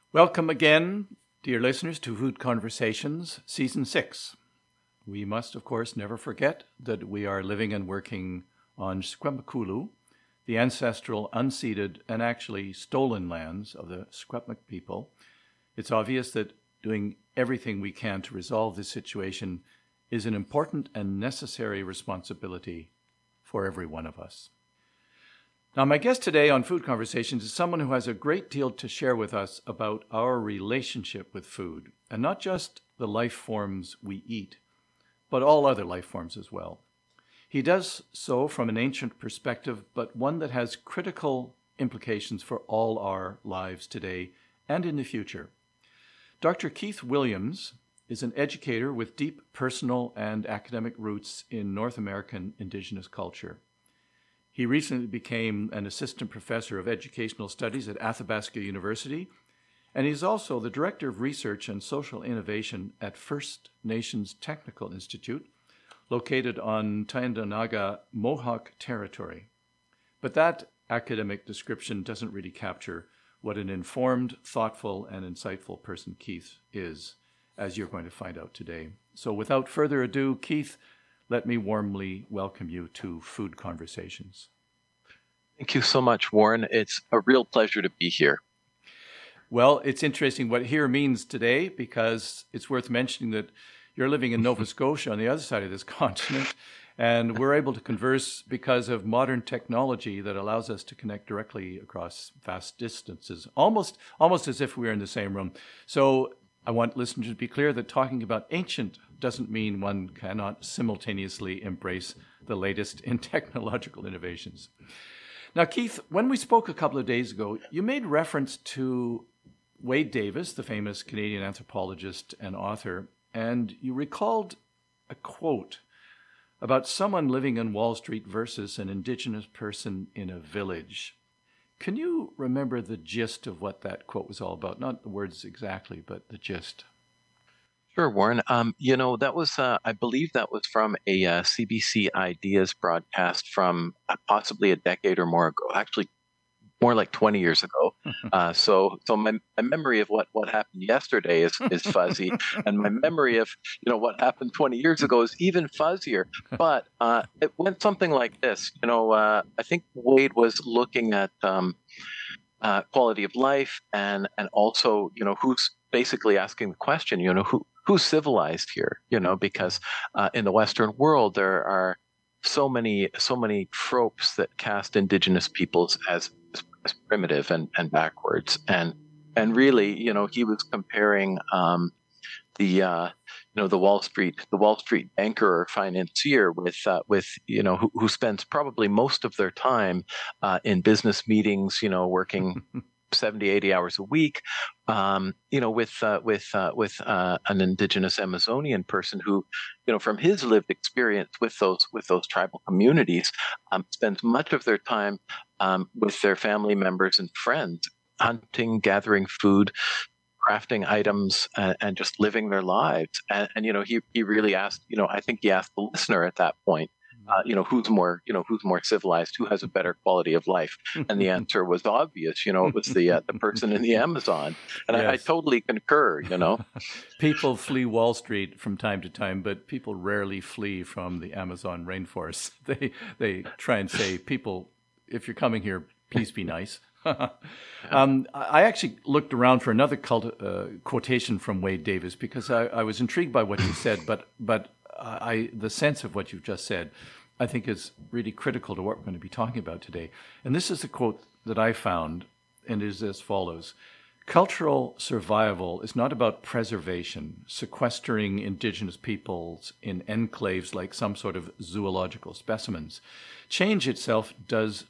Welcome again, dear listeners, to Food Conversations, Season 6. We must, of course, never forget that we are living and working on Secwepemcúlecw, the ancestral, unceded, and actually stolen lands of the Secwepemc people. It's obvious that doing everything we can to resolve this situation is an important and necessary responsibility for every one of us. Now, my guest today on Food Conversations is someone who has a great deal to share with us about our relationship with food, and not just the life forms we eat, but all other life forms as well. He does so from an ancient perspective, but one that has critical implications for all our lives today and in the future. Dr. Keith Williams is an educator with deep personal and academic roots in North American Indigenous culture. He recently became an assistant professor of educational studies at Athabasca University, and he's also the director of research and social innovation at First Nations Technical Institute, located on Tyendinaga Mohawk territory. But that academic description doesn't really capture what an informed, thoughtful, and insightful person Keith is, as you're going to find out today. So without further ado, Keith, let me warmly welcome you to Food Conversations. Thank you so much, Warren. It's a real pleasure to be here. Well, it's interesting what here means today, because it's worth mentioning that you're living in Nova Scotia on the other side of this continent, and we're able to converse because of modern technology that allows us to connect directly across vast distances, almost as if we were in the same room. So I want listeners to be clear that talking about ancient doesn't mean one cannot simultaneously embrace the latest in technological innovations. Now, Keith, when we spoke a couple of days ago, you made reference to Wade Davis, the famous Canadian anthropologist and author, and you recalled a quote about someone living in Wall Street versus an Indigenous person in a village. Can you remember the gist of what that quote was all about? Not the words exactly, but the gist. Sure, Warren. That was, I believe that was from a CBC Ideas broadcast from possibly a decade or more ago, actually more like 20 years ago. So my memory of what happened yesterday is fuzzy, and my memory of, what happened 20 years ago is even fuzzier. But it went something like this. I think Wade was looking at quality of life, and also, who's basically asking the question, who's civilized here, because in the Western world, there are so many tropes that cast Indigenous peoples as primitive and backwards. And really, he was comparing the Wall Street banker or financier with who spends probably most of their time in business meetings, working 70, 80 hours a week, with an Indigenous Amazonian person who, from his lived experience with those tribal communities, spends much of their time with their family members and friends, hunting, gathering food, crafting items, and just living their lives. And he really asked, I think he asked the listener at that point, who's more civilized, who has a better quality of life? And the answer was obvious. It was the person in the Amazon. And yes. I totally concur, People flee Wall Street from time to time, but people rarely flee from the Amazon rainforest. They try and say, people, if you're coming here, please be nice. I actually looked around for another quotation from Wade Davis, because I was intrigued by what he said, but the sense of what you've just said, I think, is really critical to what we're going to be talking about today. And this is the quote that I found, and is as follows: "Cultural survival is not about preservation, sequestering Indigenous peoples in enclaves like some sort of zoological specimens. Change itself does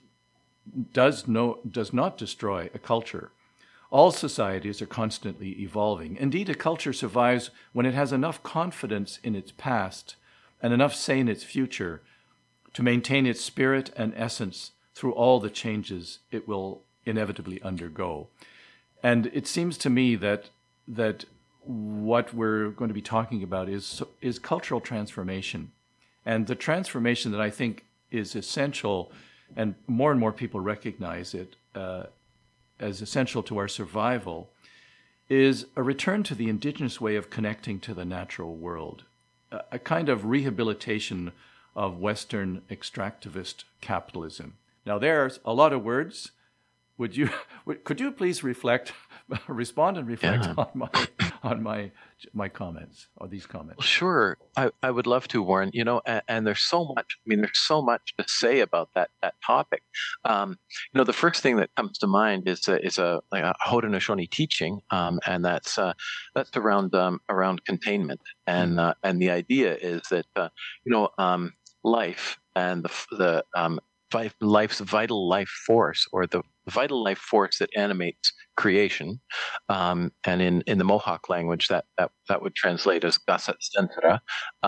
not destroy a culture. All societies are constantly evolving. Indeed, a culture survives when it has enough confidence in its past and enough say in its future to maintain its spirit and essence through all the changes it will inevitably undergo." And it seems to me that what we're going to be talking about is cultural transformation. And the transformation that I think is essential, and more people recognize it as essential to our survival, is a return to the indigenous way of connecting to the natural world, a kind of rehabilitation of Western extractivist capitalism. Now, there's a lot of words. Could you please respond and reflect on my comments, or these comments? Well, sure, I would love to, Warren. And there's so much. I mean, there's so much to say about that topic. The first thing that comes to mind is a Haudenosaunee teaching, and that's around containment, and the idea is that life and the life's vital life force, or the vital life force that animates creation, and in the Mohawk language that would translate as Gasat Stensera,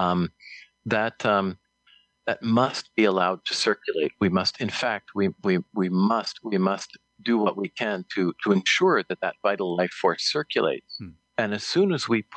that must be allowed to circulate. We must, in fact, we must do what we can to ensure that vital life force circulates. And as soon as we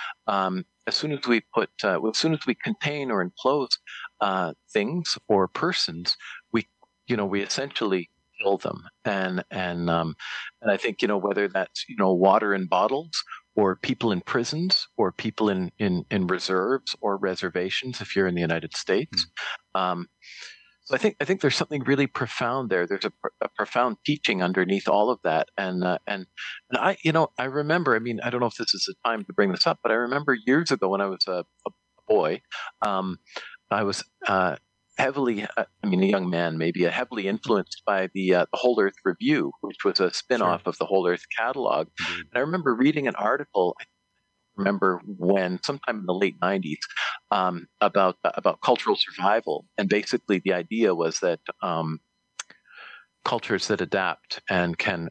contain or enclose things or persons, we essentially kill them. And I think whether that's water in bottles, or people in prisons, or people in reserves or reservations if you're in the United States. So I think there's something really profound there. There's a profound teaching underneath all of that, and I remember. I mean, I don't know if this is the time to bring this up, but I remember years ago when I was a boy, I was heavily, a young man, maybe, heavily influenced by the Whole Earth Review, which was a spin-off of the Whole Earth Catalog. And I remember reading an article. Remember when sometime in the late 90s, about cultural survival, and basically the idea was that cultures that adapt and can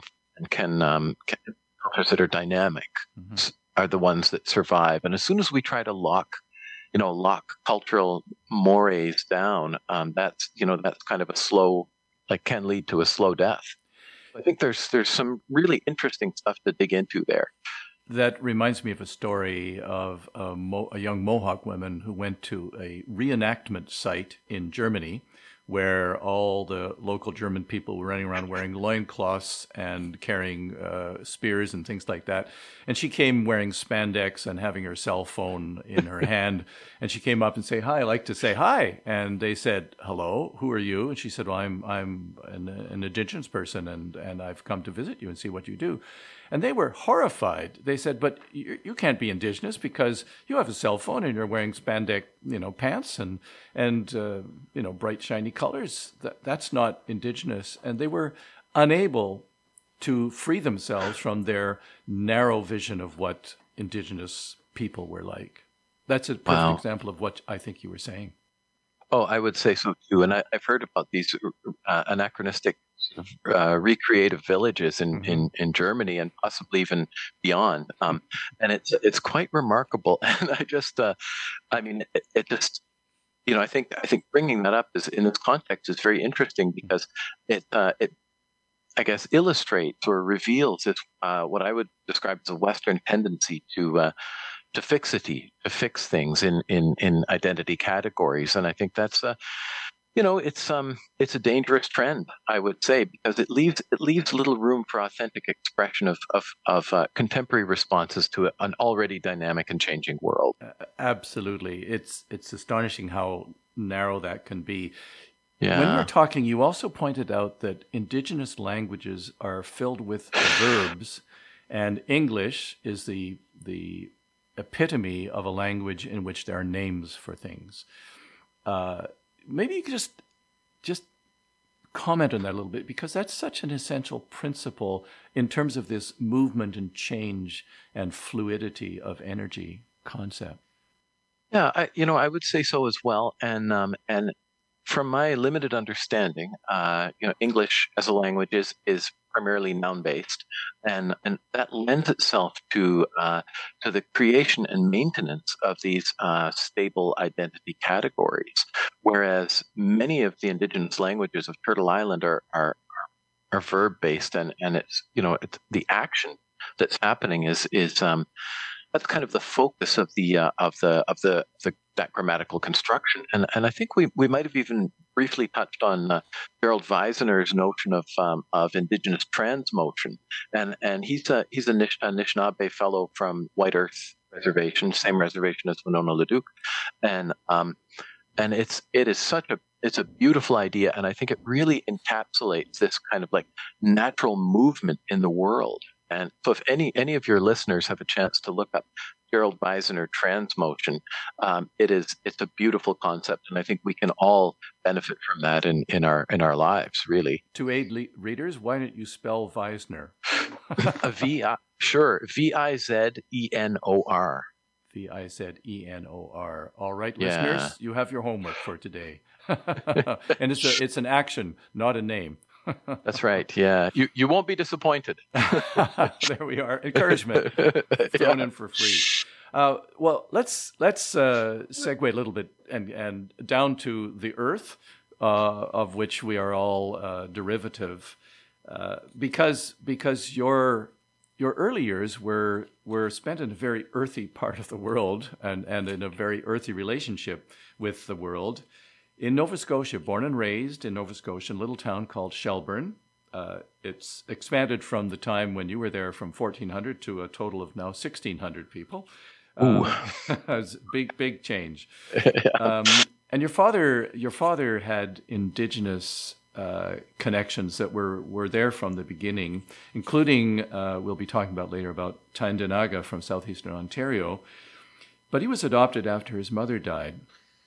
cultures that are dynamic are the ones that survive. And as soon as we try to lock cultural mores down, that's kind of a slow, can lead to a slow death. I think there's some really interesting stuff to dig into there. That reminds me of a story of a young Mohawk woman who went to a reenactment site in Germany, where all the local German people were running around wearing loincloths and carrying spears and things like that. And she came wearing spandex and having her cell phone in her hand. And she came up and said, "Hi, I'd like to say hi." And they said, "Hello, who are you?" And she said, "Well, I'm an indigenous person, and I've come to visit you and see what you do." And they were horrified. They said, "But you can't be indigenous because you have a cell phone and you're wearing spandex, pants and bright shiny colors. That's not indigenous." And they were unable to free themselves from their narrow vision of what indigenous people were like. That's a perfect example of what I think you were saying. Oh, I would say so too. And I've heard about these anachronistic recreative villages in Germany and possibly even beyond. And it's quite remarkable. And I just, I think bringing that up in this context is very interesting, because it I guess illustrates or reveals what I would describe as a Western tendency to fixity, to fix things in identity categories. And I think that's it's a dangerous trend, I would say, because it leaves little room for authentic expression of contemporary responses to an already dynamic and changing world. Absolutely. It's astonishing how narrow that can be. Yeah. When you were talking, you also pointed out that indigenous languages are filled with verbs, and English is the epitome of a language in which there are names for things. Maybe you could just comment on that a little bit, because that's such an essential principle in terms of this movement and change and fluidity of energy concept. Yeah, I would say so as well. And from my limited understanding, English as a language is primarily noun-based, and that lends itself to the creation and maintenance of these stable identity categories. Whereas many of the indigenous languages of Turtle Island are verb-based, and it's the action that's happening is that's kind of the focus of the that grammatical construction. And I think we might have even briefly touched on Gerald Weisner's notion of indigenous transmotion, and he's a Anishinaabe fellow from White Earth Reservation, same reservation as Winona LaDuke, and it's a beautiful idea, and I think it really encapsulates this kind of like natural movement in the world. And so, if any of your listeners have a chance to look up Gerald Weisner transmotion, it's a beautiful concept, and I think we can all benefit from that in our lives. Really, to aid readers, why don't you spell Weisner? Sure, Vizenor. Vizenor. All right, Yeah. listeners, you have your homework for today, and it's an action, not a name. That's right. Yeah, you won't be disappointed. There we are. Encouragement thrown in for free. Well, let's segue a little bit and down to the earth, of which we are all derivative, because your early years were spent in a very earthy part of the world and in a very earthy relationship with the world. In Nova Scotia, born and raised in Nova Scotia, a little town called Shelburne. It's expanded from the time when you were there from 1,400 to a total of now 1,600 people. It's big change. And your father had indigenous connections that were there from the beginning, including we'll be talking about later about Tyendinaga from southeastern Ontario. But he was adopted after his mother died.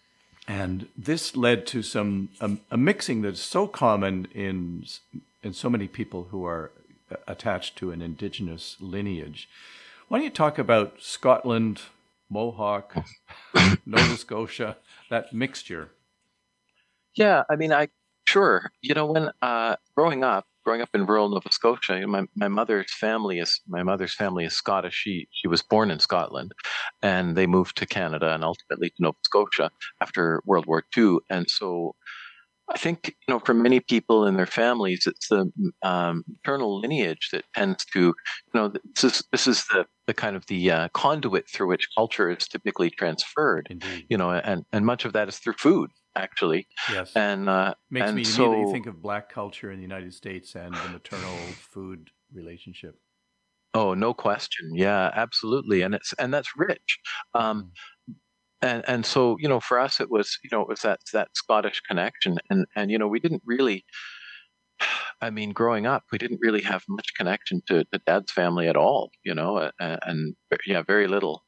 And this led to a mixing that's so common in so many people who are attached to an indigenous lineage. Why don't you talk about Scotland, Mohawk, Nova Scotia, that mixture? Yeah, I mean, sure. You know, when growing up in rural Nova Scotia, you know, my mother's family is Scottish. She was born in Scotland, and they moved to Canada and ultimately to Nova Scotia after World War II. And so, I think, you know, for many people in their families, it's the maternal lineage that tends to, you know, this is the kind of the conduit through which culture is typically transferred. Indeed. You know, and much of that is through food, actually. Yes. And makes and me so, immediately think of Black culture in the United States and the maternal food relationship. Oh, no question. Yeah, absolutely. And that's rich. And so, you know, for us, it was that Scottish connection. And, you know, we didn't really, I mean, growing up, we didn't really have much connection to Dad's family at all, you know, and yeah, very little.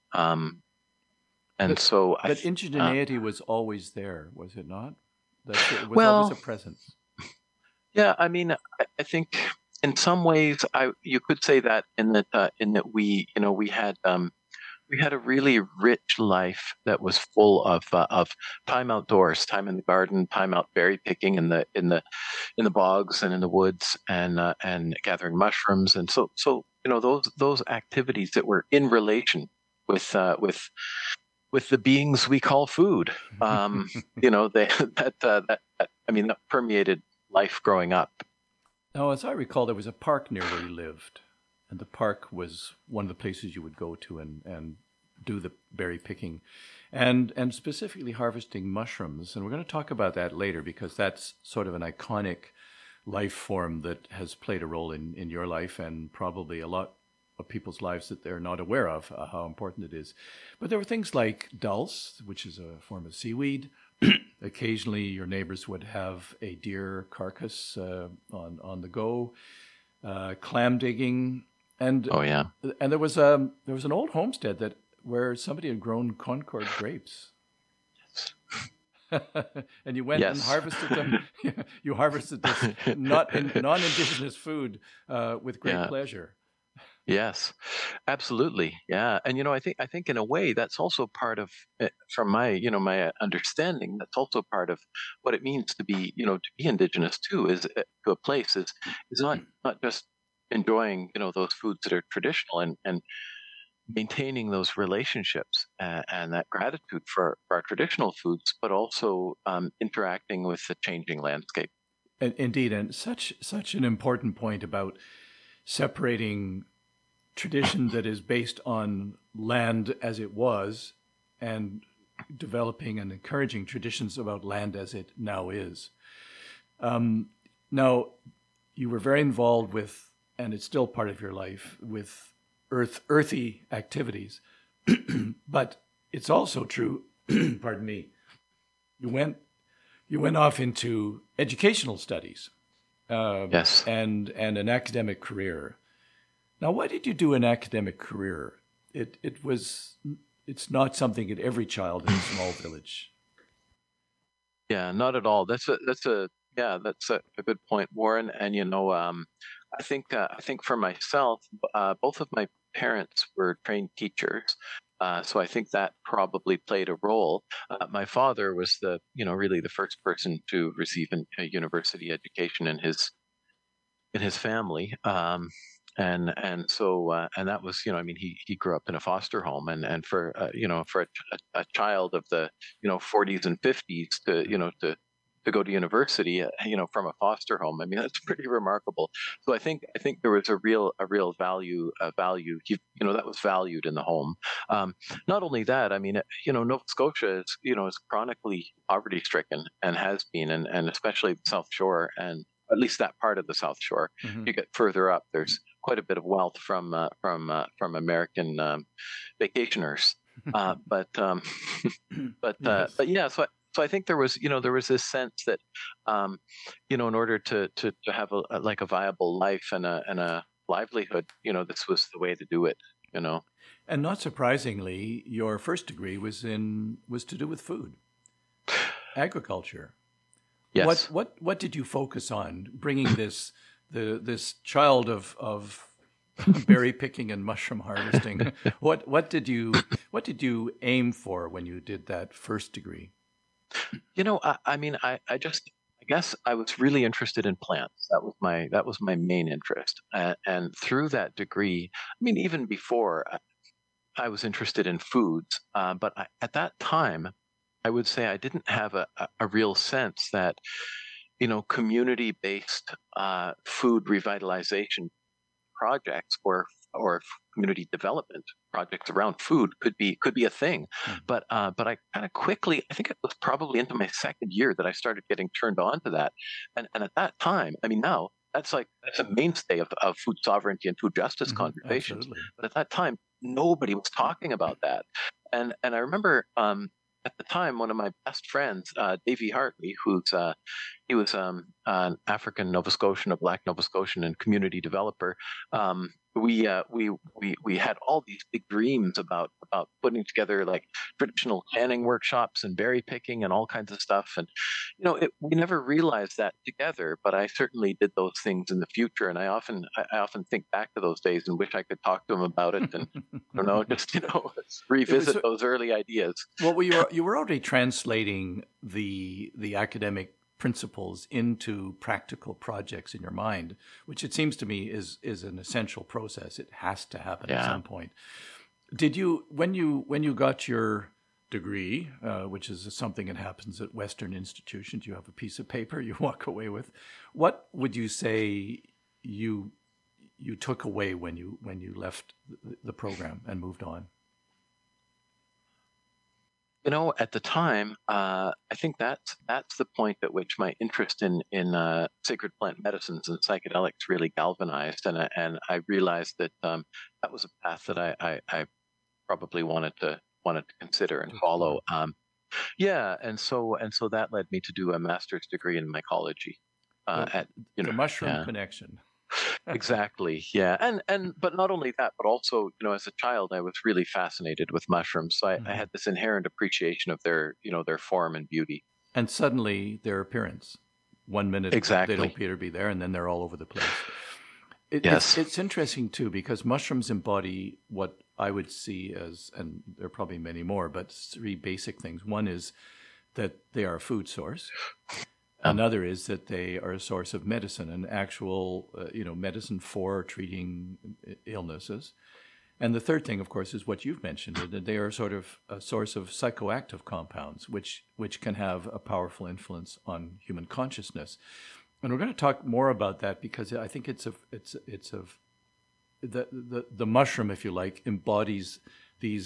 And so But indigeneity was always there, was it not? It was well, always a presence. Yeah, I mean, I think in some ways, you could say that in that we had a really rich life that was full of time outdoors, time in the garden, time out berry picking in the bogs and in the woods, and gathering mushrooms, and so you know those activities that were in relation with the beings we call food. You know, that permeated life growing up. Now, as I recall, there was a park near where you lived, and the park was one of the places you would go to and do the berry picking, and specifically harvesting mushrooms. And we're going to talk about that later because that's sort of an iconic life form that has played a role in your life and probably a lot of people's lives that they're not aware of how important it is. But there were things like dulse, which is a form of seaweed. Occasionally, your neighbors would have a deer carcass on the go, clam digging, and Oh yeah, and there was an old homestead where somebody had grown Concord grapes. And you went and harvested them. You harvested this non-indigenous food with great pleasure. Yes, absolutely. Yeah. And, you know, I think in a way that's also part of, from my understanding, that's also part of what it means to be indigenous too, is to a place is not just enjoying, you know, those foods that are traditional and maintaining those relationships and that gratitude for our traditional foods, but also interacting with the changing landscape. Indeed. And such an important point about separating tradition that is based on land as it was and developing and encouraging traditions about land as it now is. Now, you were very involved with, and it's still part of your life, with earthy activities. But it's also true, pardon me, you went off into educational studies. Yes. And an academic career. Now, why did you do an academic career? It's not something that every child in a small village. Yeah, not at all. That's a good point, Warren. And I think for myself, both of my parents were trained teachers, so I think that probably played a role. My father was really the first person to receive a university education in his family. And so that was he grew up in a foster home, and for for a child of the 40s and 50s to go to university from a foster home, I mean, that's pretty remarkable. So I think there was a real value that was valued in the home. Not only that, I mean, Nova Scotia is chronically poverty stricken and has been, and especially the South Shore, and at least that part of the South Shore. Mm-hmm. You get further up, there's quite a bit of wealth from American vacationers, but yeah. So I think there was this sense that in order to have a viable life and a livelihood, this was the way to do it. And not surprisingly, your first degree was to do with food, agriculture. Yes. What did you focus on, bringing this child of berry picking and mushroom harvesting? What did you aim for when you did that first degree? I guess I was really interested in plants. That was my main interest, and through that degree, I mean, even before, I was interested in foods, but at that time, I would say I didn't have a real sense that, community-based food revitalization projects or community development projects around food could be a thing. But I kind of quickly, I think it was probably into my second year that I started getting turned on to that. And at that time, I mean, now that's a mainstay of food sovereignty and food justice conversations. Absolutely. But at that time, nobody was talking about that. And I remember at the time, one of my best friends, Davey Hartley, he was an African Nova Scotian, a Black Nova Scotian, and community developer. We had all these big dreams about putting together like traditional canning workshops and berry picking and all kinds of stuff. And we never realized that together. But I certainly did those things in the future, and I often think back to those days and wish I could talk to him about it. And I don't know, just revisit those early ideas. Well, you were already translating the academic principles into practical projects in your mind, which it seems to me is an essential process. It has to happen at some point. Did you, when you got your degree, which is something that happens at Western institutions, you have a piece of paper you walk away with. What would you say you took away when you left the program and moved on? At the time, I think that's the point at which my interest in sacred plant medicines and psychedelics really galvanized, and I realized that that was a path that I probably wanted to consider and follow. And so that led me to do a master's degree in mycology at the mushroom connection. Exactly. Yeah. But not only that, but also, as a child, I was really fascinated with mushrooms. So I had this inherent appreciation of their form and beauty. And suddenly their appearance. 1 minute exactly. they don't appear to be there, and then they're all over the place. Yes. It's interesting, too, because mushrooms embody what I would see as, and there are probably many more, but 3 basic things. One is that they are a food source. Another is that they are a source of medicine, an actual, medicine for treating illnesses. And the third thing, of course, is what you've mentioned, that they are sort of a source of psychoactive compounds, which can have a powerful influence on human consciousness. And we're going to talk more about that because I think the mushroom, if you like, embodies these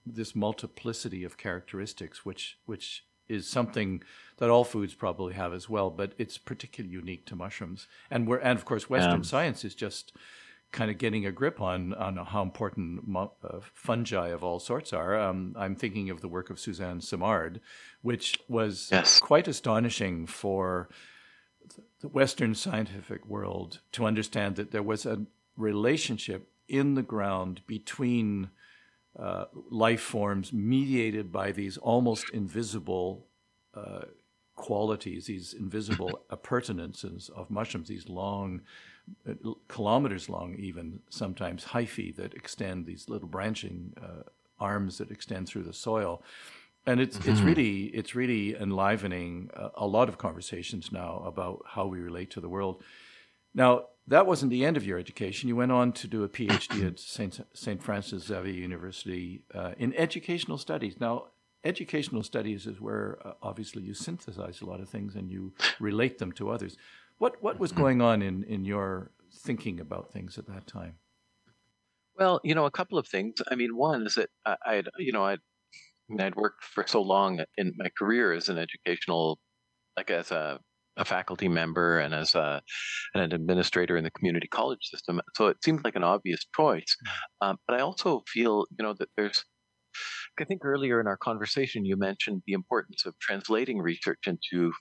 this multiplicity of characteristics, which is something that all foods probably have as well, but it's particularly unique to mushrooms. And of course, Western science is just kind of getting a grip on how important fungi of all sorts are. I'm thinking of the work of Suzanne Simard, which was quite astonishing for the Western scientific world to understand that there was a relationship in the ground between life forms mediated by these almost invisible qualities, these invisible appurtenances of mushrooms, these long, kilometers long even, sometimes hyphae that extend, these little branching arms that extend through the soil. And it's really enlivening a lot of conversations now about how we relate to the world. Now, that wasn't the end of your education. You went on to do a PhD at St. Francis Xavier University in educational studies. Now, educational studies is where obviously you synthesize a lot of things and you relate them to others. What was going on in your thinking about things at that time? Well, a couple of things. I mean, one is that I'd worked for so long in my career as an educational, like as a faculty member and as an administrator in the community college system. So it seemed like an obvious choice. But I also feel, that there's, I think earlier in our conversation, you mentioned the importance of translating research into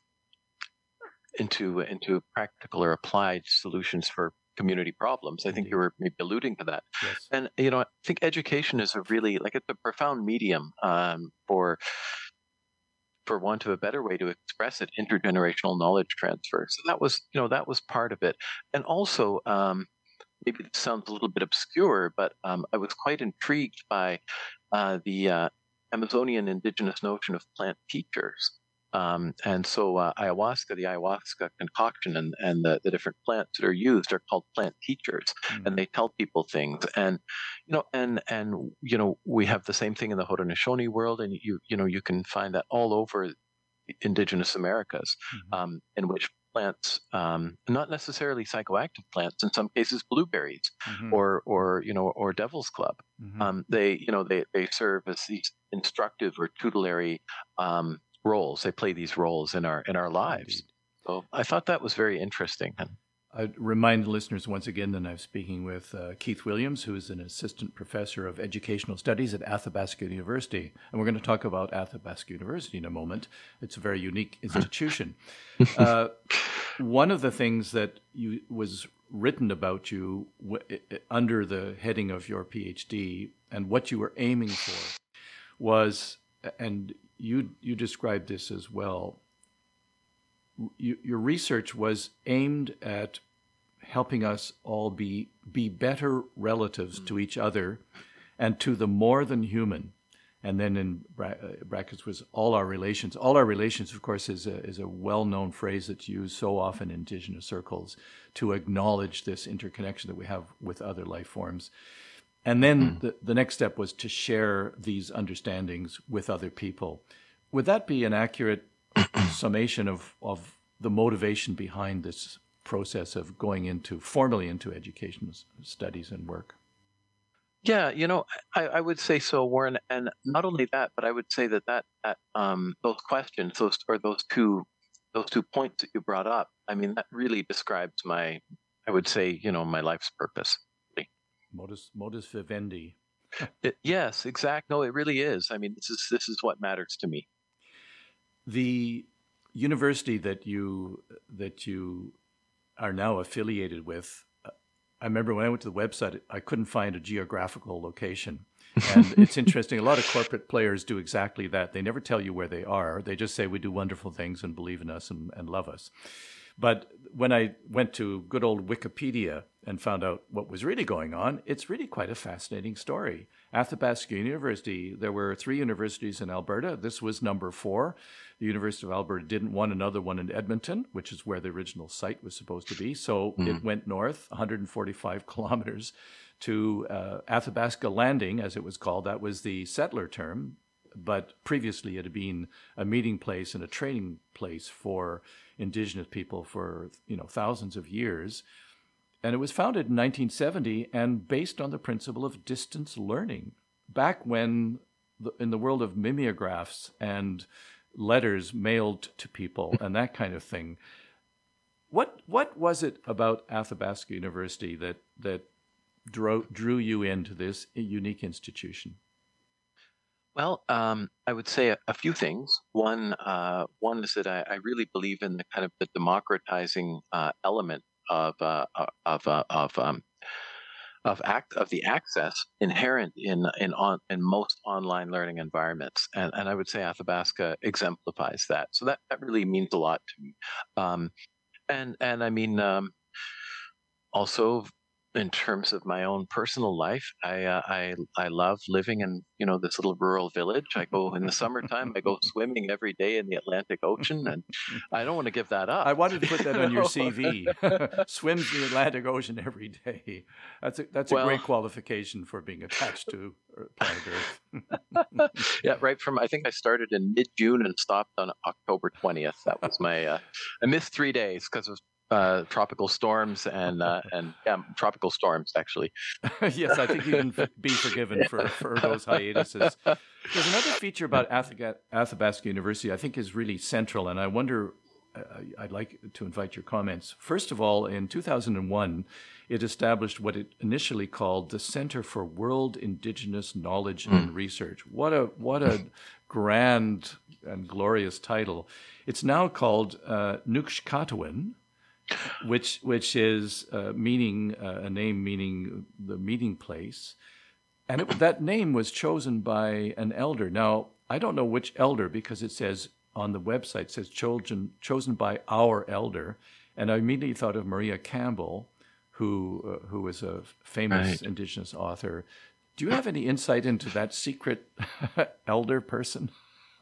practical or applied solutions for community problems. I think you were maybe alluding to that. Yes. And, I think education is it's a profound medium for want of a better way to express it, intergenerational knowledge transfer. So that was part of it. And also, maybe this sounds a little bit obscure, but I was quite intrigued by the Amazonian indigenous notion of plant teachers. And so the ayahuasca concoction and the different plants that are used are called plant teachers, and they tell people things. And we have the same thing in the Haudenosaunee world, and you can find that all over the indigenous Americas, in which plants, not necessarily psychoactive plants, in some cases blueberries, or devil's club, they serve as these instructive or tutelary roles. They play these roles in our lives. Indeed. So I thought that was very interesting. I'd remind listeners once again that I'm speaking with Keith Williams, who is an assistant professor of educational studies at Athabasca University. And we're going to talk about Athabasca University in a moment. It's a very unique institution. One of the things that was written about you under the heading of your PhD and what you were aiming for was, and you described this as well, your research was aimed at helping us all be better relatives to each other and to the more than human. And then in brackets was all our relations. All our relations, of course, is a well-known phrase that's used so often in indigenous circles to acknowledge this interconnection that we have with other life forms. And then the next step was to share these understandings with other people. Would that be an accurate summation of the motivation behind this process of going formally into education studies and work? Yeah, I would say so, Warren. And not only that, but I would say that those questions, those two points that you brought up, I mean, that really describes my life's purpose. Modus vivendi. Yes, exactly. No, it really is. I mean, this is what matters to me. The university that you are now affiliated with, I remember when I went to the website, I couldn't find a geographical location. And it's interesting. A lot of corporate players do exactly that. They never tell you where they are. They just say, we do wonderful things and believe in us and love us. But when I went to good old Wikipedia and found out what was really going on, it's really quite a fascinating story. Athabasca University, there were 3 universities in Alberta. This was number 4. The University of Alberta didn't want another one in Edmonton, which is where the original site was supposed to be. So it went north 145 kilometers to Athabasca Landing, as it was called. That was the settler term. But previously it had been a meeting place and a training place for Indigenous people for thousands of years. And it was founded in 1970 and based on the principle of distance learning. Back when in the world of mimeographs and letters mailed to people and that kind of thing. What was it about Athabasca University that drew you into this unique institution? Well, I would say a few things. One is that I really believe in the kind of the democratizing element of the access inherent in most online learning environments, and I would say Athabasca exemplifies that. So that really means a lot to me. Um, and I mean, also in terms of my own personal life, I love living in this little rural village. I go in the summertime. I go swimming every day in the Atlantic Ocean, and I don't want to give that up. I wanted to put that on your CV. Swims in the Atlantic Ocean every day. That's a great qualification for being attached to planet Earth. Yeah, right. I think I started in mid-June and stopped on October 20th. That was my. I missed 3 days because of tropical storms and tropical storms actually. Yes, I think you can be forgiven for those hiatuses. There's another feature about Athabasca University I think is really central, and I wonder, I'd like to invite your comments. First of all, in 2001, it established what it initially called the Center for World Indigenous Knowledge and Research. What a grand and glorious title. It's now called Nuxcatawin, which is a name meaning the meeting place, and that name was chosen by an elder. Now I don't know which elder, because it says on the website, it says chosen by our elder, and I immediately thought of Maria Campbell, who is a famous Indigenous author. Do you have any insight into that secret elder person?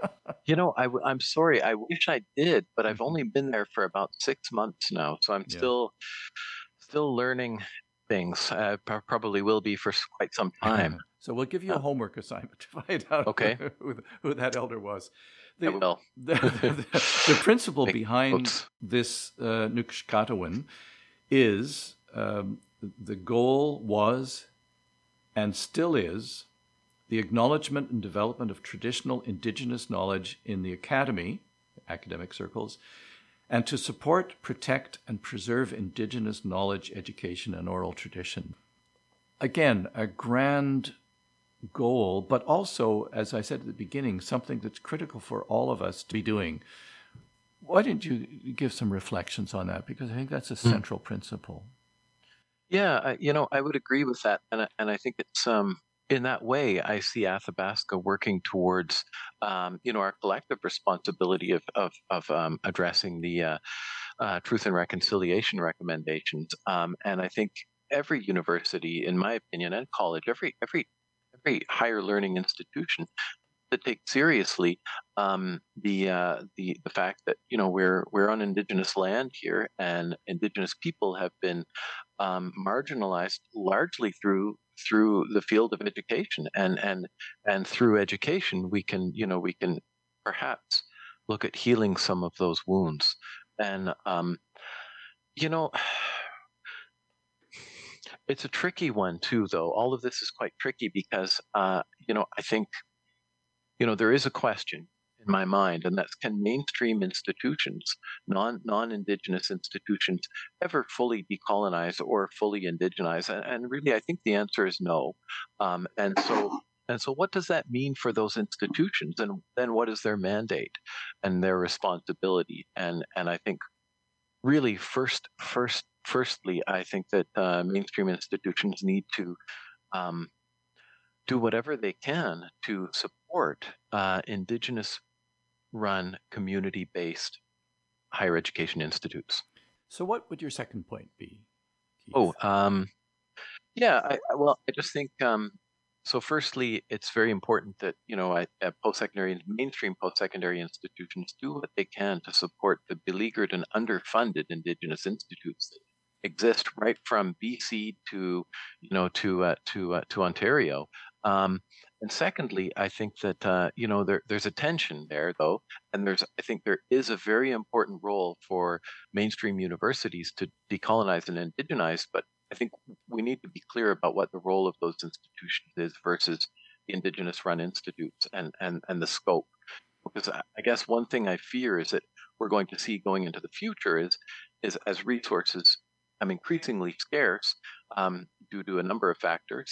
I'm sorry. I wish I did, but I've only been there for about 6 months now, so I'm still learning things. I probably will be for quite some time. So we'll give you a homework assignment to find out who that elder was. I will. The principle behind this Nuxcatawin is the goal was and still is the acknowledgement and development of traditional Indigenous knowledge in the academy, academic circles, and to support, protect, and preserve Indigenous knowledge, education, and oral tradition. Again, a grand goal, but also, as I said at the beginning, something that's critical for all of us to be doing. Why didn't you give some reflections on that? Because I think that's a central principle. Yeah, I would agree with that, and I think it's in that way, I see Athabasca working towards, our collective responsibility of addressing the truth and reconciliation recommendations. And I think every university, in my opinion, and college, every higher learning institution, to take seriously the fact that we're on Indigenous land here, and Indigenous people have been marginalized largely through the field of education, and through education we can perhaps look at healing some of those wounds. And it's a tricky one too, though. All of this is quite tricky because I think there is a question in my mind, and that's, can mainstream institutions, non-Indigenous institutions, ever fully decolonize or fully indigenize? And really, I think the answer is no. And so what does that mean for those institutions? And then what is their mandate and their responsibility? And I think really firstly, I think that mainstream institutions need to do whatever they can to support Indigenous-run, community-based higher education institutes. So what would your second point be, Keith? I just think, so firstly, it's very important that, post-secondary, mainstream post-secondary institutions do what they can to support the beleaguered and underfunded Indigenous institutes that exist right from BC to Ontario. And secondly, I think that there's a tension there, though, and I think there is a very important role for mainstream universities to decolonize and indigenize. But I think we need to be clear about what the role of those institutions is versus the Indigenous run institutes and the scope. Because I guess one thing I fear is that we're going to see going into the future is as resources become increasingly scarce due to a number of factors.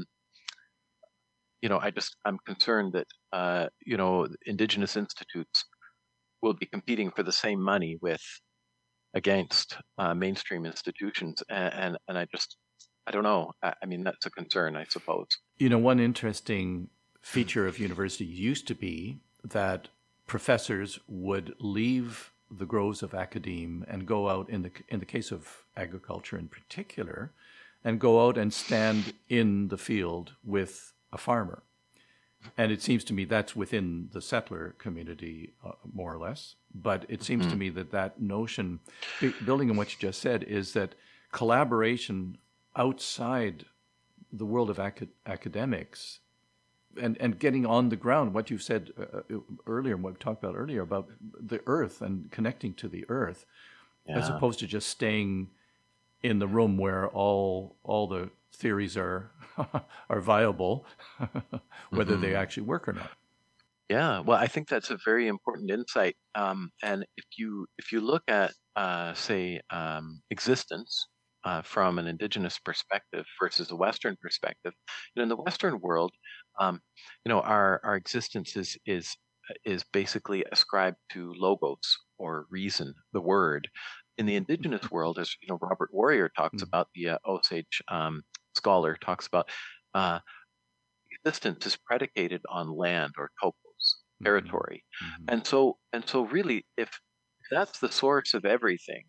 I'm concerned that Indigenous institutes will be competing for the same money against mainstream institutions, and I don't know. I mean, that's a concern, I suppose. One interesting feature of universities used to be that professors would leave the groves of academe and go out, in the case of agriculture in particular, and go out and stand in the field with a farmer. And it seems to me that's within the settler community, more or less. But it seems to me that notion, building on what you just said, is that collaboration outside the world of academics and getting on the ground, what you said earlier, what we talked about earlier about the earth and connecting to the earth, as opposed to just staying in the room where all the theories are viable, whether they actually work or not. Yeah, well, I think that's a very important insight. And if you look at, say, existence from an Indigenous perspective versus a Western perspective, in the Western world, our existence is basically ascribed to logos or reason, the word. In the Indigenous world, as Robert Warrior talks about, the Osage scholar talks about, existence is predicated on land or topos, territory, and so really, if that's the source of everything,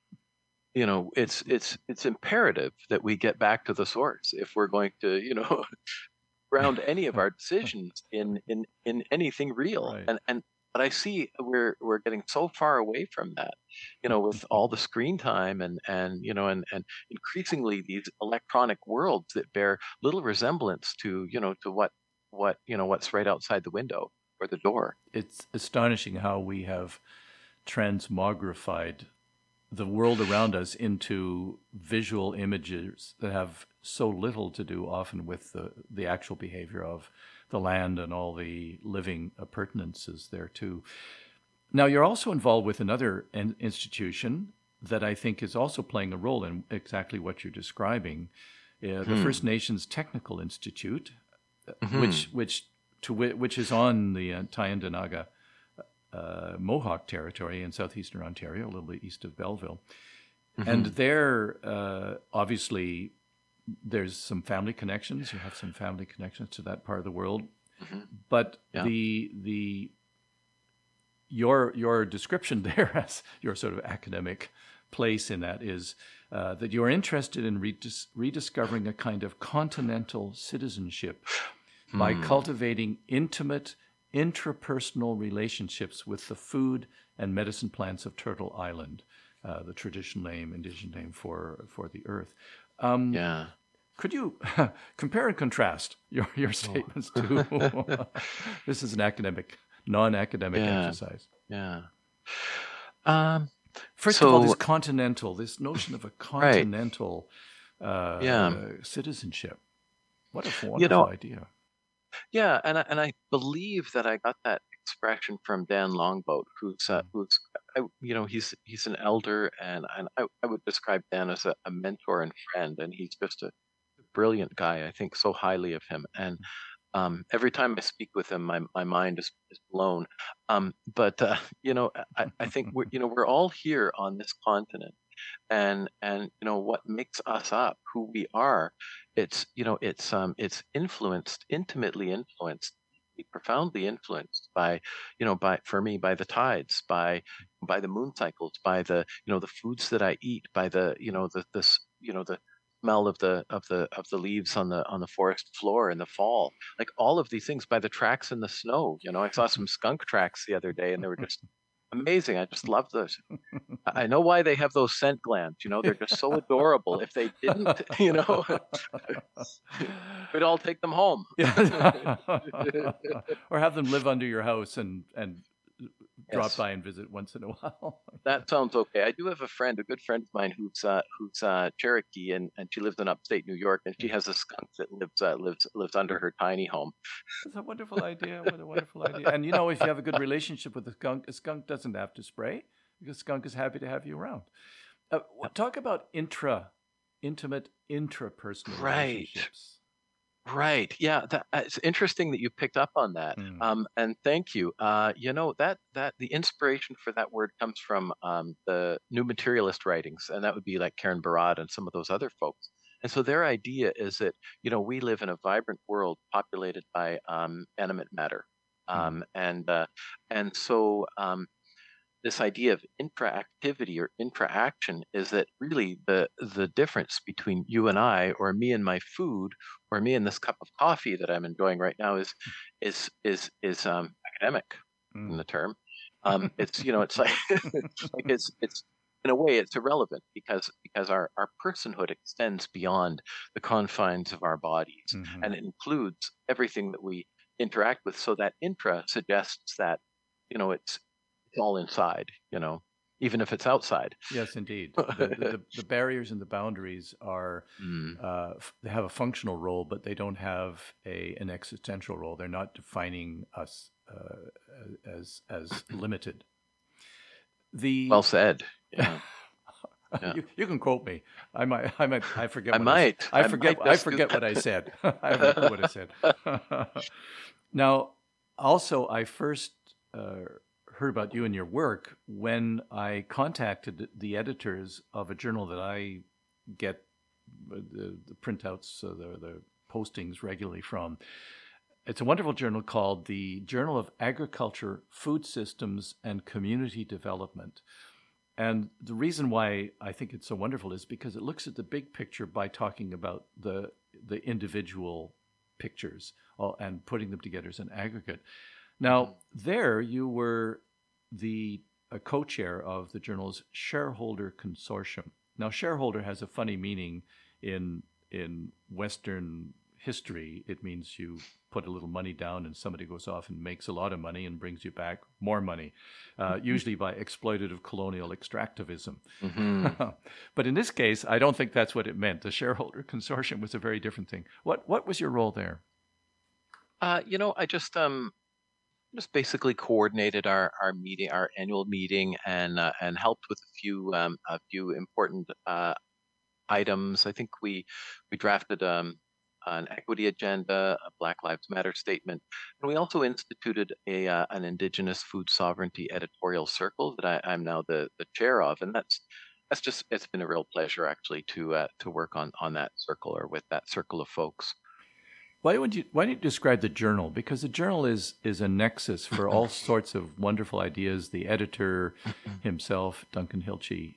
it's imperative that we get back to the source if we're going to ground any of our decisions in anything real. Right. But I see we're getting so far away from that, with all the screen time and increasingly these electronic worlds that bear little resemblance to what's right outside the window or the door. It's astonishing how we have transmogrified the world around us into visual images that have so little to do often with the actual behavior of the land and all the living appurtenances there too. Now, you're also involved with another institution that I think is also playing a role in exactly what you're describing, the First Nations Technical Institute, which is on the Tyendinaga Mohawk territory in southeastern Ontario, a little bit east of Belleville. And there, obviously, there's some family connections. You have some family connections to that part of the world. But your description there as your sort of academic place in that is that you're interested in rediscovering a kind of continental citizenship by cultivating intimate intrapersonal relationships with the food and medicine plants of Turtle Island, the traditional name, indigenous name for the earth. Could you compare and contrast your statements to this is an non-academic exercise? Yeah. First of all, this notion of a continental citizenship. What a wonderful idea. Yeah, and I believe that I got that expression from Dan Longboat, who's he's an elder, and I would describe Dan as a mentor and friend, and he's just a brilliant guy. I think so highly of him, and every time I speak with him, my mind is blown. But I think we're all here on this continent, and what makes us up, who we are, it's intimately influenced, profoundly influenced by the tides, by the moon cycles, by the foods that I eat, by the smell of the leaves on the forest floor in the fall, like all of these things, by the tracks in the snow. I saw some skunk tracks the other day, and they were just amazing. I just love those. I know why they have those scent glands. They're just so adorable. If they didn't, we'd all take them home. Or have them live under your house and drop Yes. by and visit once in a while. That sounds okay. I do have a friend, a good friend of mine who's Cherokee, and she lives in upstate New York, and she Yeah. has a skunk that lives under her tiny home. That's a wonderful idea. What a wonderful idea. And if you have a good relationship with a skunk doesn't have to spray because skunk is happy to have you around. Talk about intimate intrapersonal Right. relationships. Right. Yeah. It's interesting that you picked up on that. Mm. And thank you. That the inspiration for that word comes from the new materialist writings, and that would be like Karen Barad and some of those other folks. And so their idea is that, we live in a vibrant world populated by animate matter. Mm. And so this idea of intraactivity or intraction is that really the difference between you and I, or me and my food, or me and this cup of coffee that I'm enjoying right now is academic in Mm. the term. It's like it's in a way it's irrelevant because our personhood extends beyond the confines of our bodies, Mhm. and it includes everything that we interact with. So that intra suggests that it's all inside, even if it's outside. Yes, indeed. The barriers and the boundaries are Mm, they have a functional role, but they don't have an existential role. They're not defining us as limited. well The said. Yeah, yeah. you can quote me. I forget I what I said. might. I might I just do forget what I that. said. I have no clue what I said. Now, also, I first heard about you and your work when I contacted the editors of a journal that I get the printouts, the postings regularly from. It's a wonderful journal called the Journal of Agriculture, Food Systems, and Community Development. And the reason why I think it's so wonderful is because it looks at the big picture by talking about the individual pictures and putting them together as an aggregate. Now, there you were the co-chair of the journal's shareholder consortium. Now, shareholder has a funny meaning in Western history. It means you put a little money down and somebody goes off and makes a lot of money and brings you back more money, usually by exploitative colonial extractivism. Hmm. But in this case, I don't think that's what it meant. The shareholder consortium was a very different thing. What was your role there? I just basically coordinated our meeting, our annual meeting, and helped with a few important items. I think we drafted an equity agenda, a Black Lives Matter statement, and we also instituted an Indigenous food sovereignty editorial circle that I'm now the chair of, and that's just it's been a real pleasure actually to work on that circle, or with that circle of folks. Why don't you describe the journal? Because the journal is a nexus for all sorts of wonderful ideas. The editor himself, Duncan Hilchey.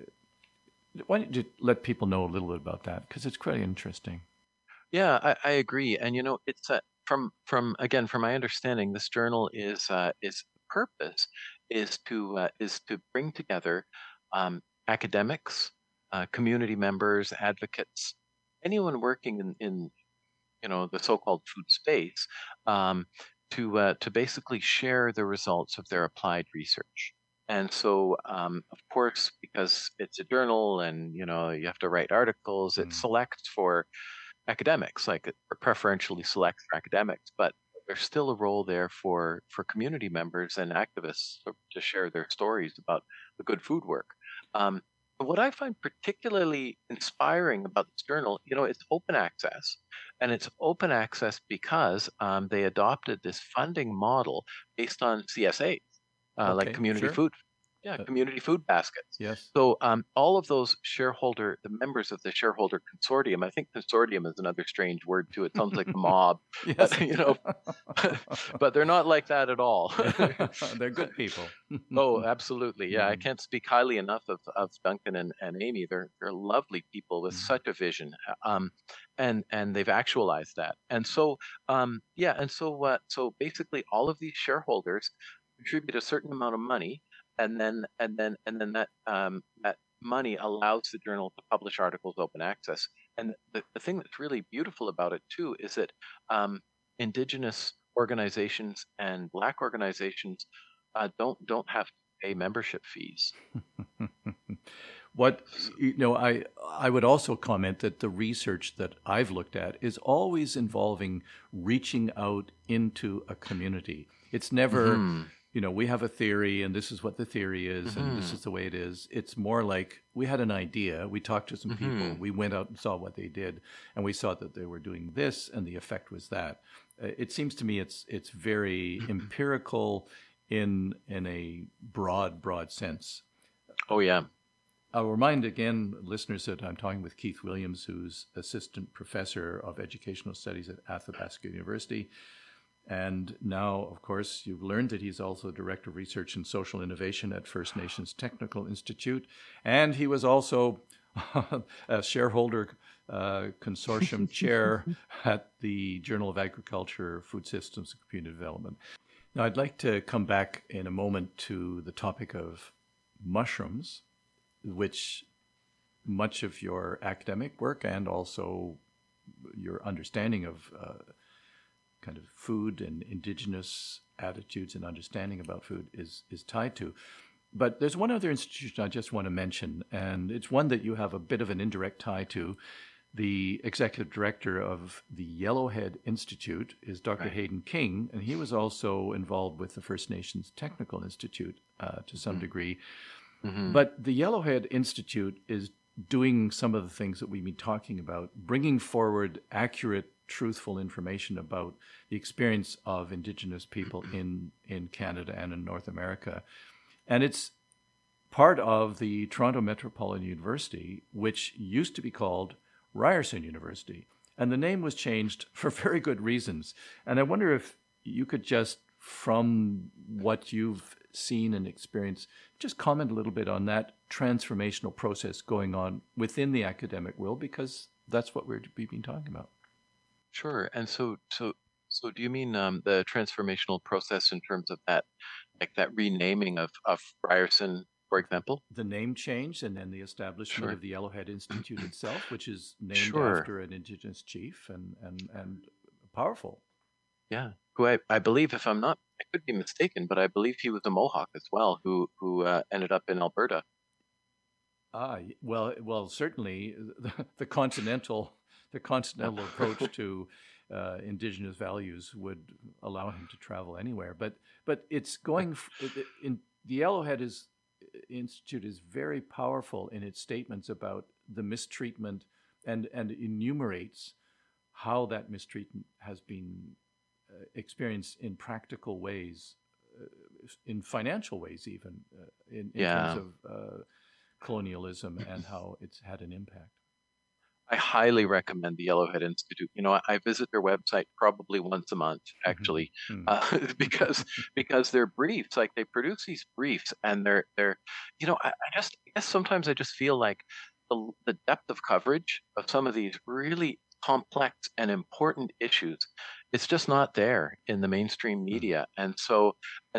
Why don't you let people know a little bit about that? Because it's quite interesting. Yeah, I agree, and it's from my understanding, this journal is purpose is to bring together academics, community members, advocates, anyone working in the so-called food space, um, to basically share the results of their applied research. And so, of course, because it's a journal and you have to write articles, it Mm. selects for academics, like or preferentially selects for academics, but there's still a role there for community members and activists to share their stories about the good food work. Um, but what I find particularly inspiring about this journal, it's open access, and it's open access because they adopted this funding model based on CSA, like Okay, sure. Uh, community food baskets. yes. So all of those the members of the shareholder consortium, I think consortium is another strange word too. It sounds like the mob, Yes. but but they're not like that at all. They're good people. Oh, absolutely. Yeah, I Mm. can't speak highly enough of Duncan and Amy. They're lovely people with Mm. such a vision, and they've actualized that. And so yeah, and so basically all of these shareholders contribute a certain amount of money, and then that money allows the journal to publish articles open access. And the thing that's really beautiful about it too is that Indigenous organizations and Black organizations don't have to pay membership fees. What I would also comment that the research that I've looked at is always involving reaching out into a community. It's never, Mm-hmm. We have a theory and this is what the theory is and this Mm-hmm. is the way it is. It's more like we had an idea, we talked to some people, Mm-hmm. we went out and saw what they did, and we saw that they were doing this and the effect was that. It seems to me it's very empirical in a broad sense. Oh yeah. I'll remind again, listeners, that I'm talking with Keith Williams, who's Assistant Professor of Educational Studies at Athabasca University. And now, of course, you've learned that he's also Director of Research and Social Innovation at First Nations Technical Institute. And he was also a shareholder consortium chair at the Journal of Agriculture, Food Systems, and Community Development. Now, I'd like to come back in a moment to the topic of mushrooms, which much of your academic work and also your understanding of kind of food and indigenous attitudes and understanding about food is tied to. But there's one other institution I just want to mention, and it's one that you have a bit of an indirect tie to. The executive director of the Yellowhead Institute is Dr. Right. Hayden King, and he was also involved with the First Nations Technical Institute to some degree. Mm-hmm. But the Yellowhead Institute is doing some of the things that we've been talking about, bringing forward accurate, truthful information about the experience of Indigenous people in Canada and in North America. And it's part of the Toronto Metropolitan University, which used to be called Ryerson University. And the name was changed for very good reasons. And I wonder if you could just, from what you've seen and experienced, just comment a little bit on that transformational process going on within the academic world, because that's what we've been talking about. Sure. And so do you mean the transformational process in terms of that, like that renaming of Ryerson, for example? The name change and then the establishment Sure. of the Yellowhead Institute itself, which is named Sure. after an Indigenous chief and powerful. Yeah. Who I believe, if I could be mistaken, but I believe he was a Mohawk as well, who ended up in Alberta. Well, certainly the continental approach to indigenous values would allow him to travel anywhere. But it's going in the Yellowhead Institute is very powerful in its statements about the mistreatment and enumerates how that mistreatment has been experienced in practical ways, in financial ways, even in Yeah. terms of colonialism and how it's had an impact. I highly recommend the Yellowhead Institute. I visit their website probably once a month, actually, because their briefs, like they produce these briefs, and they're, I guess sometimes I just feel like the depth of coverage of some of these really complex and important issues, it's just not there in the mainstream media, and so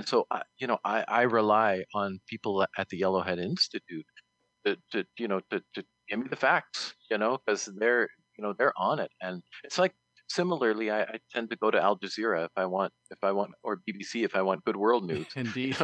I rely on people at the Yellowhead Institute to give me the facts, because they're on it. And it's like, similarly, I tend to go to Al Jazeera if I want, or BBC if I want good world news. Indeed.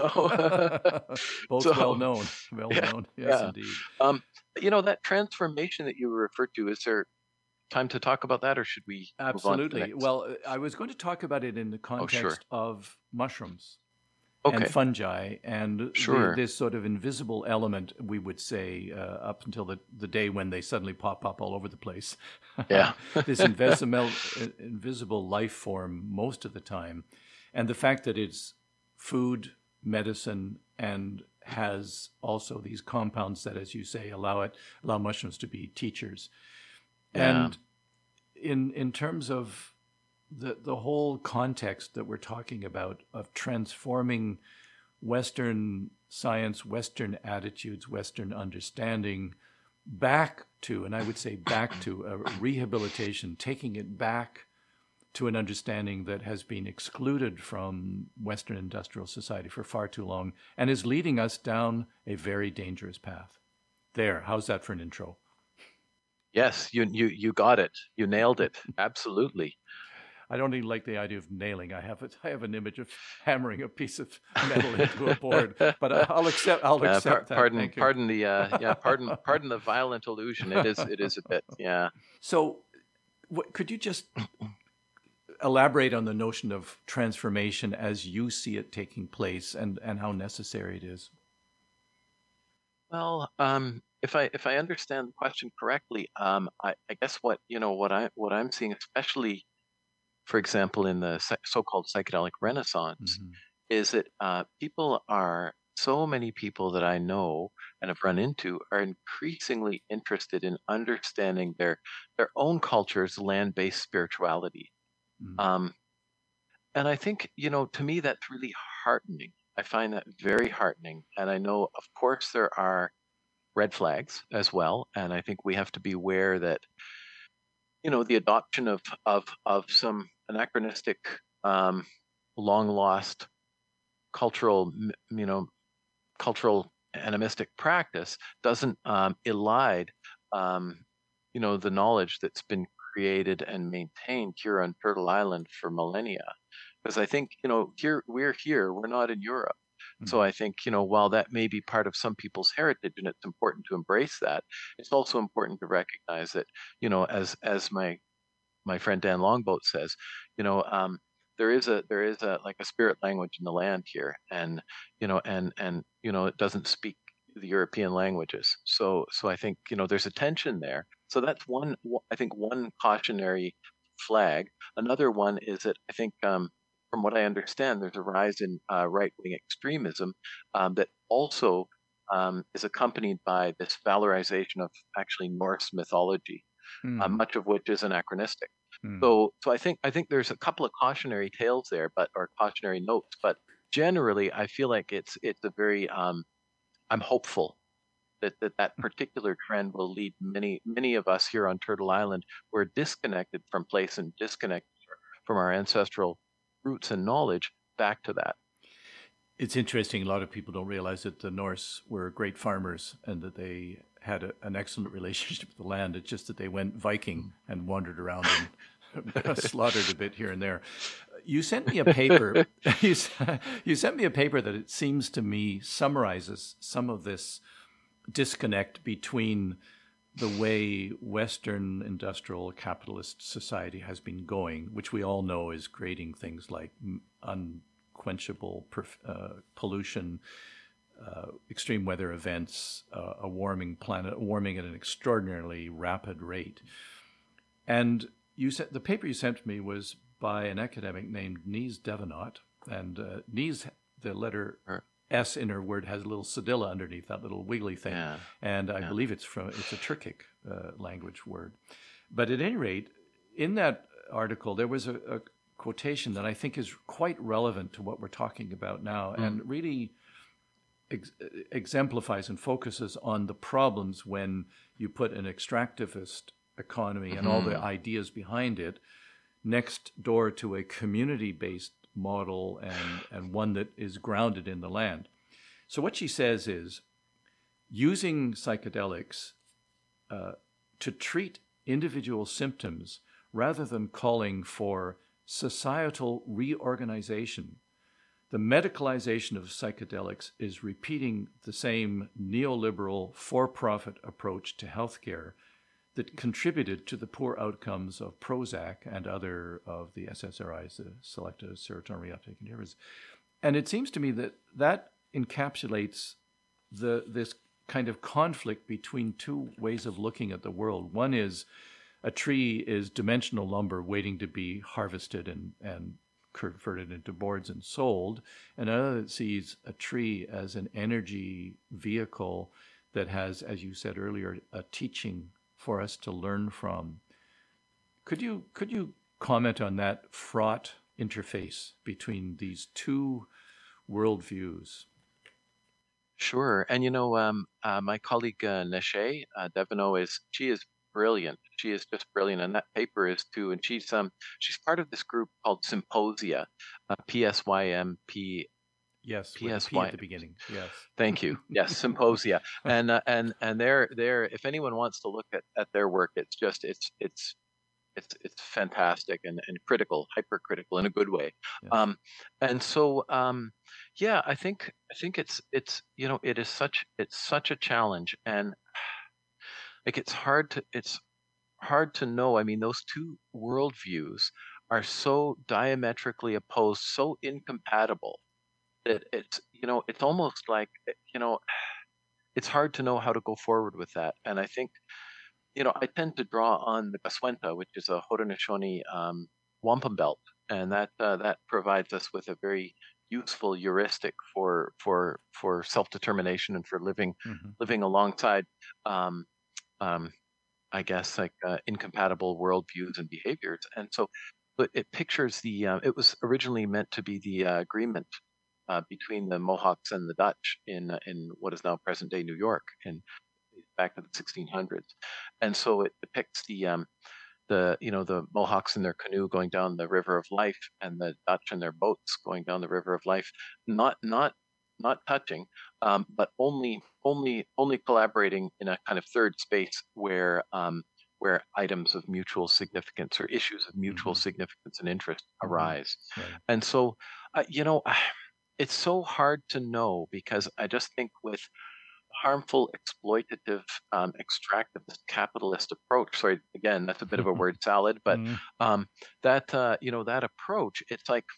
Both So, well known. yeah, Yes, yeah. indeed. That transformation that you referred to, is there time to talk about that, or should we move on to the Absolutely. next? Well, I was going to talk about it in the Oh, sure. context of mushrooms Okay. and fungi and Sure. this sort of invisible element, we would say, up until the day when they suddenly pop up all over the place. Yeah. This invisible life form most of the time. And the fact that it's food, medicine, and has also these compounds that, as you say, allow mushrooms to be teachers. Yeah. And in terms of the whole context that we're talking about of transforming Western science, Western attitudes, Western understanding back to, and I would say back to, a rehabilitation, taking it back to an understanding that has been excluded from Western industrial society for far too long and is leading us down a very dangerous path. There, how's that for an intro? Yes, you got it. You nailed it. Absolutely. I don't even like the idea of nailing. I have an image of hammering a piece of metal into a board, but I'll accept that. Pardon, Thank you. pardon the pardon the violent illusion. It is a bit, yeah. So, could you just elaborate on the notion of transformation as you see it taking place, and how necessary it is? Well, if I understand the question correctly, I guess what I'm seeing, especially, for example, in the so-called psychedelic renaissance, Mm-hmm. is that so many people that I know and have run into are increasingly interested in understanding their own culture's land-based spirituality. Mm-hmm. And I think, to me, that's really heartening. I find that very heartening. And I know, of course, there are red flags as well. And I think we have to be aware that, the adoption of some anachronistic, long lost cultural, cultural animistic practice doesn't elide, the knowledge that's been created and maintained here on Turtle Island for millennia. Because I think, we're not in Europe. So I think, while that may be part of some people's heritage and it's important to embrace that, it's also important to recognize that, as my friend Dan Longboat says, there is a like a spirit language in the land here, and it doesn't speak the European languages. So I think there's a tension there. So that's one cautionary flag. Another one is that I think, from what I understand, there's a rise in right-wing extremism that also is accompanied by this valorization of actually Norse mythology, much of which is anachronistic. So I think there's a couple of cautionary tales there, or cautionary notes. But generally, I feel like it's a very I'm hopeful that particular trend will lead many of us here on Turtle Island who are disconnected from place and disconnected from our ancestral roots and knowledge back to that. It's interesting. A lot of people don't realize that the Norse were great farmers and that they had an excellent relationship with the land. It's just that they went Viking and wandered around and slaughtered a bit here and there. You sent me a paper. You sent me a paper that it seems to me summarizes some of this disconnect between the way Western industrial capitalist society has been going, which we all know is creating things like unquenchable pollution, extreme weather events, a warming planet, warming at an extraordinarily rapid rate. And the paper you sent me was by an academic named Nise Devenot, and Nise, the letter S in her word has a little cedilla underneath, that little wiggly thing. Yeah. And I believe it's a Turkic language word. But at any rate, in that article, there was a quotation that I think is quite relevant to what we're talking about now, and really exemplifies and focuses on the problems when you put an extractivist economy and all the ideas behind it next door to a community-based model and one that is grounded in the land. So what she says is, using psychedelics to treat individual symptoms rather than calling for societal reorganization, the medicalization of psychedelics is repeating the same neoliberal for-profit approach to healthcare that contributed to the poor outcomes of Prozac and other of the SSRIs, the selective serotonin reuptake inhibitors. And it seems to me that encapsulates this kind of conflict between two ways of looking at the world. One is a tree is dimensional lumber waiting to be harvested and converted into boards and sold. And another that sees a tree as an energy vehicle that has, as you said earlier, a teaching for us to learn from. Could you comment on that fraught interface between these two worldviews? Sure. And my colleague Neshe Devenot she is brilliant. She is just brilliant, and that paper is too. And she's part of this group called Symposia, PSYMP. Yes, with a P at the beginning. Yes. Thank you. Yes, Symposia. And they're if anyone wants to look at their work, it's it's fantastic and critical, hypercritical in a good way. Yes. And so yeah, I think it's it is such a challenge, and like it's hard to know. I mean, those two worldviews are so diametrically opposed, so incompatible that it's almost like it's hard to know how to go forward with that. And I think I tend to draw on the Gaswenta, which is a Haudenosaunee wampum belt, and that provides us with a very useful heuristic for self-determination and for Hmm. living alongside, um, um, I guess, like incompatible worldviews and behaviors. And so, but it pictures it was originally meant to be the agreement between the Mohawks and the Dutch in what is now present day New York, and back to the 1600s. And so it depicts the Mohawks in their canoe going down the River of Life, and the Dutch in their boats going down the River of Life, not touching, but only collaborating in a kind of third space where items of mutual significance or issues of mutual Hmm. significance and interest Hmm. arise. Right. And so, uh, you know, it's so hard to know, because I just think with harmful, exploitative, extractivist, capitalist approach. Sorry, again, that's a bit of a word salad, but Mm. that approach, it's like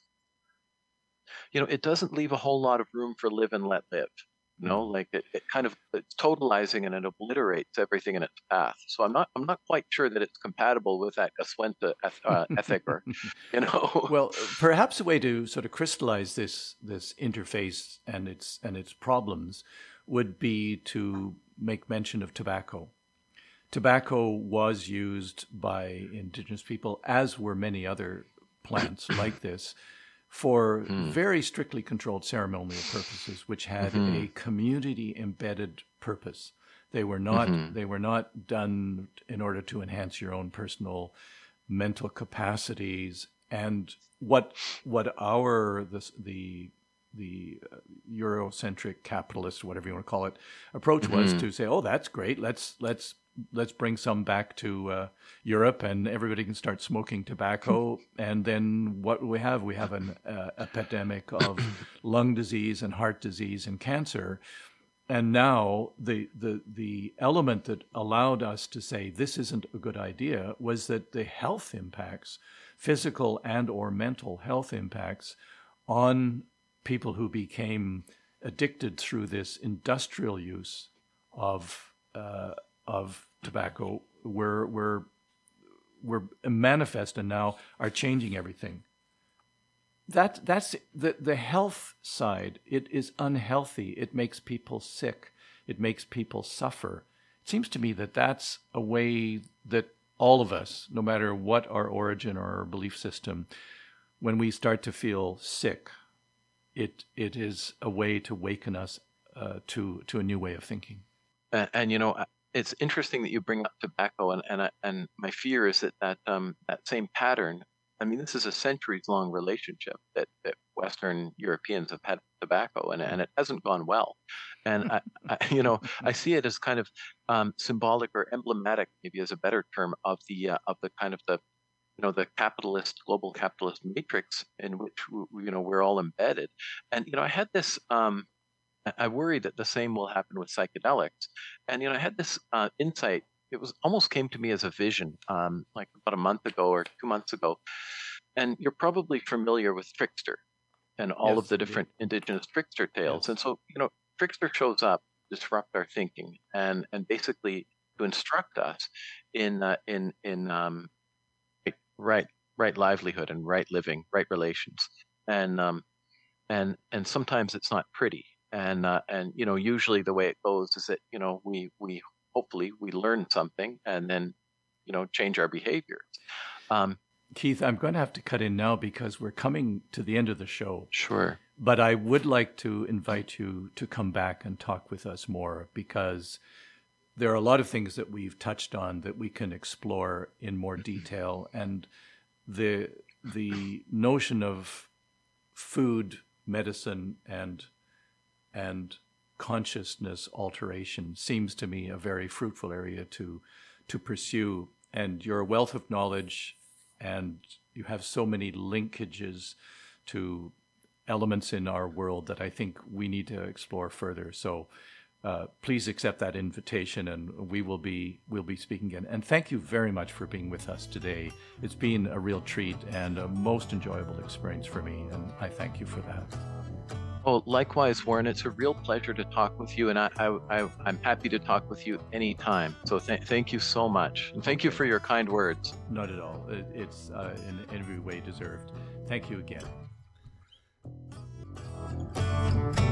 it doesn't leave a whole lot of room for live and let live. No. Like it kind of it's totalizing, and it obliterates everything in its path. So I'm not quite sure that it's compatible with that Gaswenta ethic, or you know. Well, perhaps a way to sort of crystallize this interface and its problems would be to make mention of tobacco. Tobacco was used by indigenous people, as were many other plants like this, for Hmm. very strictly controlled ceremonial purposes, which had Hmm. a community embedded purpose. Hmm. They were not done in order to enhance your own personal mental capacities. And what our the Eurocentric capitalist, whatever you want to call it, approach was Hmm. to say, "Oh, that's great. Let's bring some back to Europe, and everybody can start smoking tobacco. And then what we have? We have an epidemic of lung disease and heart disease and cancer. And now the element that allowed us to say this isn't a good idea was that the health impacts, physical and or mental health impacts on people who became addicted through this industrial use of tobacco were manifest and now are changing everything. That's the health side. It is unhealthy. It makes people sick. It makes people suffer. It seems to me that that's a way that all of us, no matter what our origin or our belief system, when we start to feel sick, it is a way to waken us to a new way of thinking. And it's interesting that you bring up tobacco, and my fear is that same pattern. I mean, this is a centuries long relationship that Western Europeans have had with tobacco, and it hasn't gone well. And I see it as kind of symbolic or emblematic, maybe as a better term, of the kind of the capitalist, global capitalist matrix in which we're all embedded. And I had this. I worry that the same will happen with psychedelics. And I had this insight. It was almost came to me as a vision, like about a month ago or 2 months ago. And you're probably familiar with Trickster and all of Yes, the indeed. different indigenous Trickster tales. Yes. And so, Trickster shows up, disrupt our thinking, and basically to instruct us in right right livelihood and right living, right relations. And sometimes it's not pretty. And usually the way it goes is that we hopefully we learn something, and then change our behavior. um Keith, I'm going to have to cut in now because we're coming to the end of the show. sure. But I would like to invite you to come back and talk with us more, because there are a lot of things that we've touched on that we can explore in more detail. And the notion of food, medicine, and consciousness alteration seems to me a very fruitful area to pursue. and you're a wealth of knowledge, and you have so many linkages to elements in our world that I think we need to explore further. So please accept that invitation, and we'll be speaking again. And thank you very much for being with us today. It's been a real treat and a most enjoyable experience for me, and I thank you for that. Oh, likewise, Warren. It's a real pleasure to talk with you, and I'm happy to talk with you anytime. So thank you so much. And thank you for your kind words. Not at all. It's in every way deserved. Thank you again.